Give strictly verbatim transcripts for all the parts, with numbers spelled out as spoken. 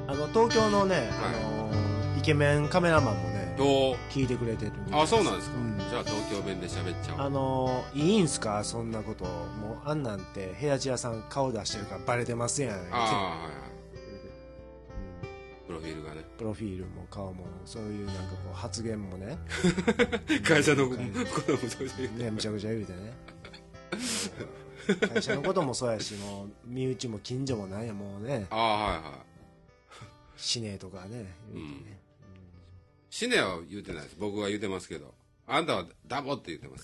あの東京のね、 はいあのーイケメンカメラマンもねお聞いてくれてるみたいあ、そうなんですか、 うん、 じゃあ東京弁で喋っちゃおう。 あのーいいんすかそんなこと。もうあんなんて部屋地屋さん顔出してるからバレてますやん。 ああ、はいはい。 うん、 プロフィールがね。 プロフィールも顔もそういうなんかこう発言もね会社のこともそう言うね、むちゃくちゃ言うてね会社のこともそうやし、もう身内も近所もないやもうね、 ああ、はいはい。 死ねとかね言うてね、 死ねは言うてないです。僕は言うてますけど、あんたはダボって言ってます。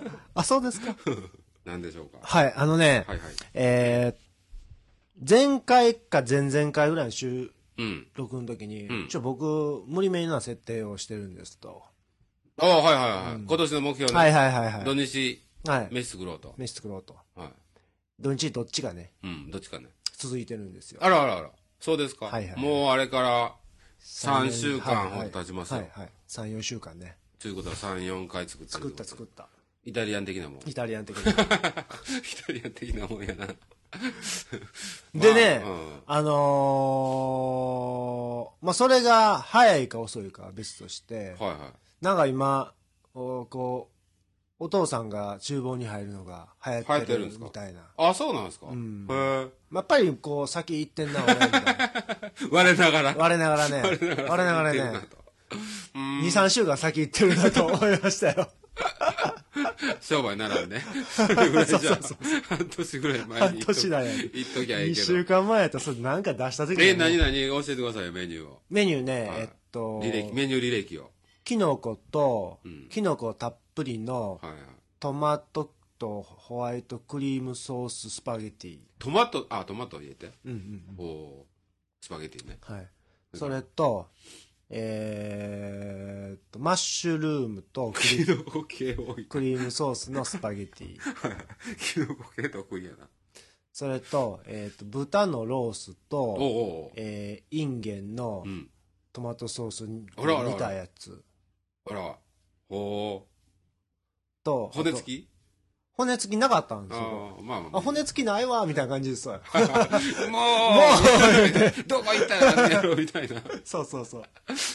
あ、そうですかなんでしょうか。 はい、あのね、 はいはい。 えー、前回か前々回ぐらいの収うん。 録の時に、 うんちょ僕無理めな設定をしてるんですと。 ああ、はいはいはい。 うん今年の目標ね。 はいはいはいはい。 土日、 はい。 飯作ろうと。 飯作ろうと。 はい。 土日どっちがね、 うん、どっちかね。 続いてるんですよ。 あらあらあら。そうですか。 はいはいもうあれからさんしゅうかんほはいど経ちますよ。 はいはい。さん、よんしゅうかんね。 ということはさん、よんかい作ってる。 作った作った。 イタリアン的なもん。イイタリアン的な。 タリアン的なもんやな。 でね、 まあうんあのー、まあ、それが早いか遅いかは別として、 はいはなんか今、おこう、お父さんが厨房に入るのが流行流行ってるってるんですかみたいな。 い。あ、そうなんですか。 んへえ。 やっぱりこう、先行ってんな、俺みたいな。 我ながら。 我ながらね、 我ながら。 我ながら言ってるなね、 とうーんに、さんしゅうかん先行ってるなと思いましたよ。 商売ならんね。それぐらいじゃそうそうそう半年ぐらい前半に言っと年だよ。 言っときゃいい 2 けど。 週間前やったらそれなんか出した時に、 え、何何教えてくださいよ、メニューを。 メニューね、 はいえっと、 履歴、メニュー履歴を。 キノコと、 うんキノコたっぷりのはいはい。 トマトとホワイトクリームソーススパゲティ。 トマト、あ、トマト入れて。 うんうんうん。 おースパゲティね。 はい。それと、えーっと、マッシュルームとクリキノコ系多い。 クリームソースのスパゲティ。 キノコ系得意やな。 それと、えーっと、豚のロースおうと、 おうえー、インゲンのうん。 トマトソースにあらあらあら煮たやつあら。おと、 ー骨あと付き骨付きなかったんですよ。 ああ、まあまあ。 あ、骨付きないわ、みたいな感じですわ。 もう、どこ行ったらなんやろみたいな。 そうそうそう。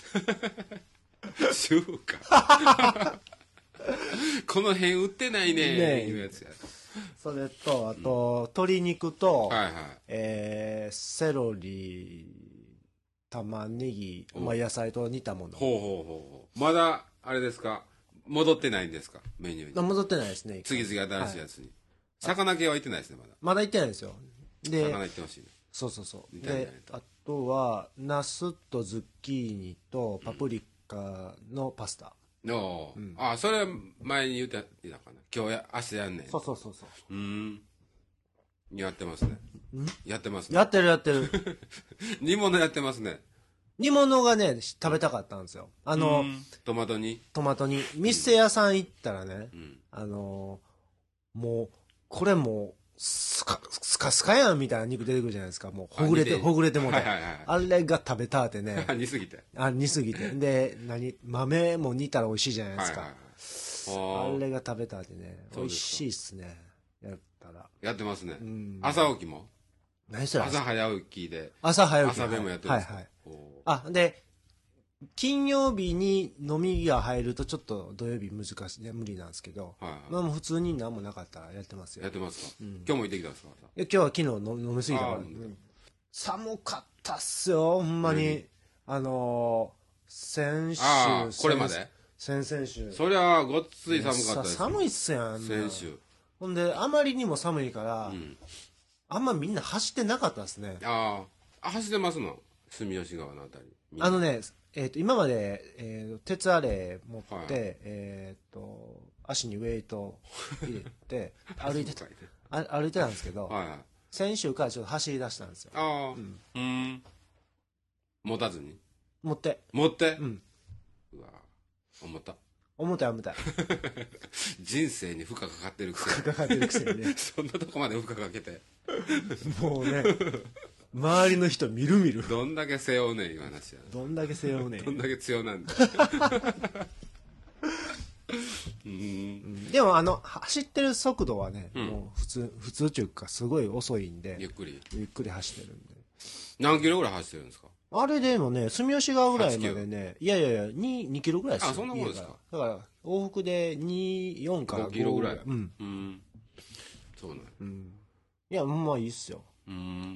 中華。この辺売ってないねねえいうやつや。 それと、あと、鶏肉と、 はいはい。 えー、セロリ、玉ねぎ、 おまあ、野菜と煮たもの。 ほうほうほうほう。まだ、あれですか戻ってないんですかメニューに。 あ戻ってないですね。 次々新しいはやつに。魚系は行ってないですね、まだ。 まだ行ってないですよ。で、 魚行ってほしいね。 そうそうそう。 みたいなやで、あとは、ナスとズッキーニとパプリカのパスタ。 おーうんあ、それ前に言ってたかな。今日や、明日やんねん。 そうそうそうそう。 うーん。やってますね。やってますね。 やってるやってる。 煮物やってますね。 煮物がね、食べたかったんですよ。あの、 うんトマトに。 トマトに。店屋さん行ったらね、 うん。 あの、もう、これもう、スカスカスカやんみたいな肉出てくるじゃないですか。もう、ほぐれて、 あ似てほぐれてもうて。 はいはいはいあれが食べたってね。 煮すぎて。 あ、煮すぎて。で、何豆も煮たら美味しいじゃないですか。 はいはいはい。 あれが食べたってね、美味そうですかしいっすね。やったら。 やってますね。 うん朝起きも何それ朝早起きで。 朝早起き。 朝弁もやってるんですかはいはい。 おーあ、で、金曜日に飲みが入るとちょっと土曜日難しい、ね、無理なんですけど、 はいはいまあもう普通に何もなかったらやってますよ。 やってますかうん今日も行ってきたんですかいや今日は昨日飲飲みすぎたからあーうん寒かったっすよほんまに、あのー、先週ああ、これまで先々週そりゃごっつい寒かったさです。 寒いっすやんあんな先週。 ほんであまりにも寒いから、 うん。 あんまみんな走ってなかったですね。 ああ、走ってますの住吉川のあたり。みんなあのね、えー、と今まで、えー、鉄アレイ持って、 はいえー、と足にウェイト入れて歩いてたそうかいねあ歩いてたんですけど、 はいはい。 先週からちょっと走り出したんですよ。 ああ、 ううんーん。持たずに持って持ってうんうわ思った。 重たい重たい人生に負荷かかってるくせかかってるくせにねに。そんなとこまで負荷かけて。 もうね周りの人見る見るどんだけ背負うねんいう話やな。 どんだけ背負うねんどんだけ強なんだ。うーん。 でもあの走ってる速度はね、 うんもう普通普通というかすごい遅いんでゆっくり。 ゆっくり走ってるんで何キロぐらい走ってるんですかあれでもね、住吉川ぐらいまでね、いやいやいや、に、にキロぐらいですよ。 あそんなもんですか。 だから、往復でに、よんからごキロぐらい。 うん。 うん。そうなんや。 うん。いや、まあいいっすよ。 うん。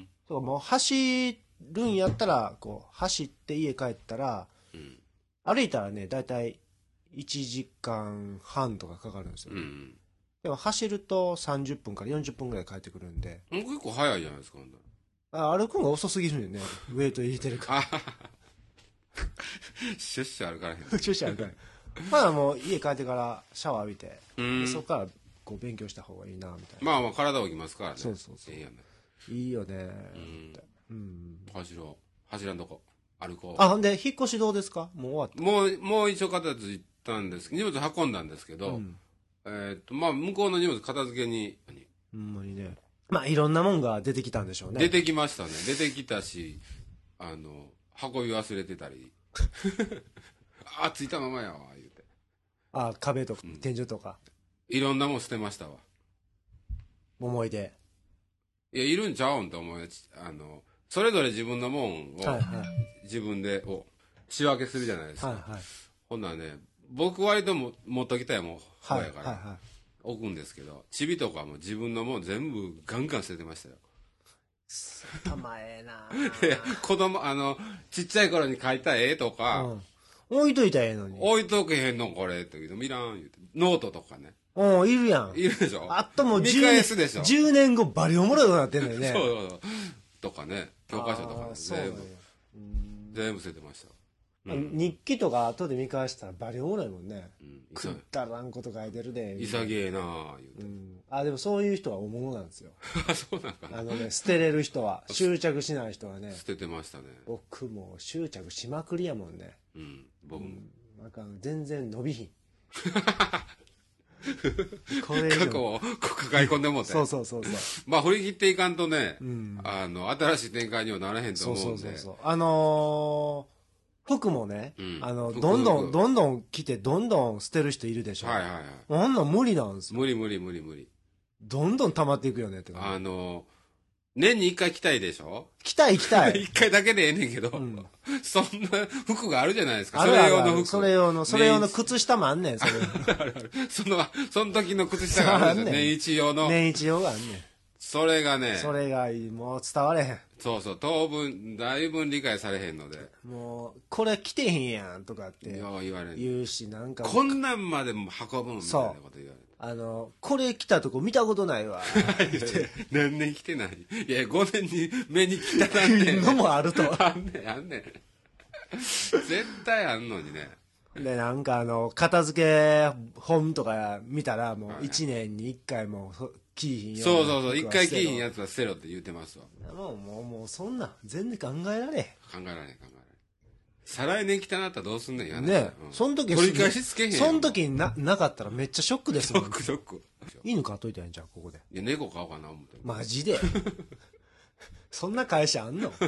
だからもう走るんやったら、こう、走って家帰ったら、 うん。 歩いたらね、だいたいいちじかんはんとかかかるんですよ。 うん。 でも走るとさんじゅっぷんからよんじゅっぷんぐらい帰ってくるんで。 もう結構早いじゃないですか、ほんなあ、歩くのが遅すぎるんでね、ウェイト入れてるから。 ら。シュッシュ歩かれへん。 注射あるからまあもう家帰ってからシャワー浴びて、 うんでそこからこう勉強した方がいいなみたいな。 まあまあ体をきますからね。 そうそうそうええやんね。 いいよねうんって。うん。 走ろう。走らんとこ。歩こあ、ほんで、引っ越しどうですか？もう終わっう。もう、もう一応片付いたんですけど、荷物運んだんですけた。 ど、 うん。 えーっと、まあ向こうの荷物片付けに、 ほんまにね。まあいろんなもんが出てきたんでしょうね。 出てきましたね。出てきたし、あの、運び忘れてたり。あ、ついたままやわ、言うて。 あ、壁とかうん天井とか、 いろんなもん捨てましたわ。 思い出。 いや、いるんちゃうんと思うやつ。あの、それぞれ自分のもんを、 はいはい。 自分で、お、仕分けするじゃないですか。 はいはい。 ほんならね、僕割とも持っときたいもん、方はいやから、 はいはい。 置くんですけど、チビとかも自分のもん全部ガンガン捨ててましたよ。 頭ええなで子供、あの、ちっちゃい頃に描いた絵とか、 うん。置いといたらええのに。 置いとけへんのこれって言うと、いらん言うて。ノートとかね。 うん、いるやん。 いるでしょ。 あともう見 10 返すでしょ。 年、じゅうねんごバリおもろいことなってんのよね。 そうそうそう。とかね、教科書とかねあーそうなんや全部、全部捨ててました。うん日記とか後で見返したらバリおもろいもんね。 うんくったらんこと書いてるで。 潔えなあ言うて。 うん。あ、でもそういう人は大物なんですよ。 あ、そうなんかな。 あのね、捨てれる人は、執着しない人はね、 捨ててましたね。 僕も執着しまくりやもんね。 うん、僕も。 なんか全然伸びひん。これ以上過去を抱え込んでもって。 そうそうそうそう。 まあ振り切っていかんとね、 んあの、新しい展開にはならへんとそう思で。 そううんそうそう。あのー、服もね、 うんあの、 服どんどん、 服どんどん着て、どんどん捨てる人いるでしょ。 はいはいはい。 あんなん無理なんですよ。 無理無理無理無理。 どんどん溜まっていくよねって。 あの、年に一回着たいでしょ。 着たい着たい。 一回だけでええねんけど、 んそんな服があるじゃないですか。 あるあるあるそれ用の服。 それ用の、それ用の年靴下もあんねん、それ。 一あるあるその、その時の靴下があるんですよ。 そうあんねん年一用の。 年一用があんねん。 それがね、 それがいいもう伝われへん。 そうそう、当分、だいぶ理解されへんので。 もう、これ着てへんやんとかってよう言われる。 言うし、なんか、 こんなんまでも運ぶんみたいなこと言われて。 あの、これ着たとこ見たことないわ。 何年来てない。いや、ごねんに目に来たなんねん。 のもあると。 あんねん、あんねん。絶対あんのにね。 で、なんかあの、片付け本とか見たら、もはいう一年に一回もう、着いひんよそうそうそう、一回着いひんややつは捨てろって言ってますわ。 もう、もう、もう、そんなん、全然考えられへ考えられへん、考えられへん。再来年来たなったらどうすんねんやん。ねうんその時、 取り返しつけへんやんその時にな、なかったらめっちゃショックですショもん。 ックショック。 犬飼っといたんやんじゃん、ここで。 いや、猫飼おうかな思って。 マジで。そんな会社あんの？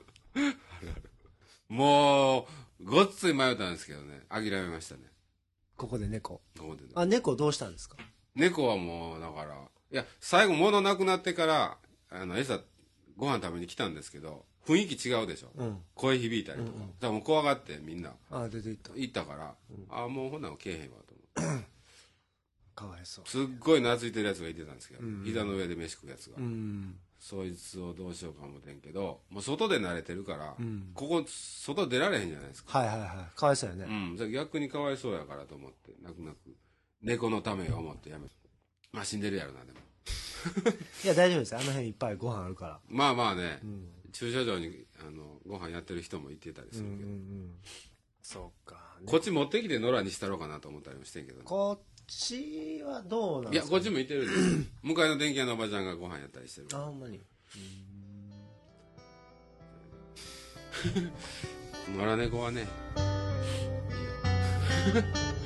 もう、ごっつい迷ったんですけどね、諦めましたね。 ここで猫。 ここでねあ、猫どうしたんですか？ 猫はもう、だから、いや、最後物なくなってから、あの、餌、ご飯食べに来たんですけど、雰囲気違うでしょ。 うん。 声響いたりとか。だからもう怖がってみんなあ、出ていった。 行ったから、ああ、もうほんならけえへんわと思って。 かわいそう。 すっごい懐いてるやつがいてたんですけど、膝の上で飯食うやつが。 うん。 そいつをどうしようか思ってんけど、もう外で慣れてるから、 んここ、外出られへんじゃないですか。 はいはいはい。かわいそうやね。 うん。じゃあ逆にかわいそうやからと思って、泣く泣く、猫のためを思ってやめた。まあ死んでるやろな、でも。 いや、大丈夫ですよ。あの辺いっぱいご飯あるから。 まあまあね、駐車場にあのご飯やってる人もいてたりするけど、 そうか。 こっち持ってきて野良にしたろうかなと思ったりもしてんけどね。 こっちはどうなんいや、 ですか？ こっちもいてるで。向かいの電気屋のおばちゃんがご飯やったりしてる。 あ、ほんまに。 野良猫はね、いいよ。